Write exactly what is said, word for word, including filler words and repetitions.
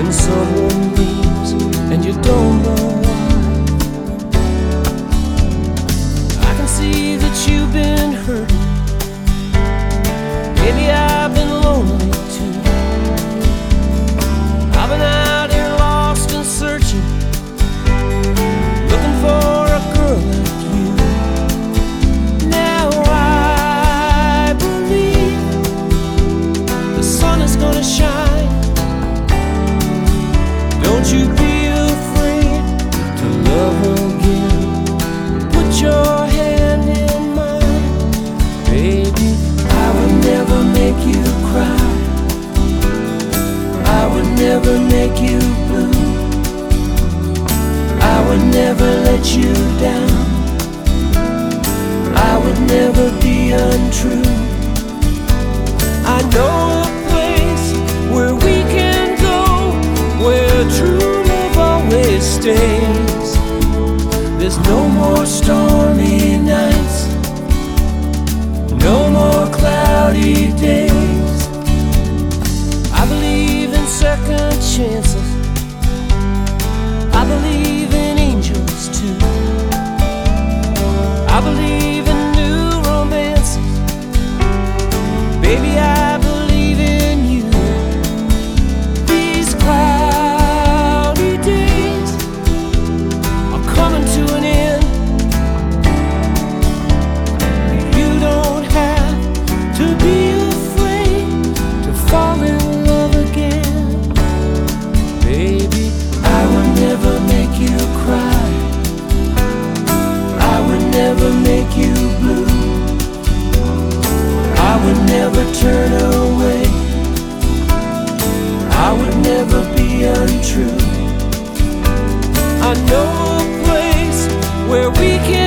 when someone leaves and you don't know why. I can see that you've been hurting. Maybe I've been lonely too. I've been out here lost and searching, looking for a girl like you. Now I believe the sun is gonna shine. Don't you be afraid to love again. Put your hand in mine, baby. I would never make you cry. I would never make you blue. I would never let you down. I would never be untrue. I know a place where we can go, where true love always stays. There's no more stormy nights, no more cloudy days. I believe in second chances. I believe in angels too. I believe in new romances. Baby, I believe in you. These cloudy days are coming to an end. You don't have to be afraid to fall in love again. Baby, I would never make you cry. I would never make you blue. I would never turn away. I would never be untrue. I know a place where we can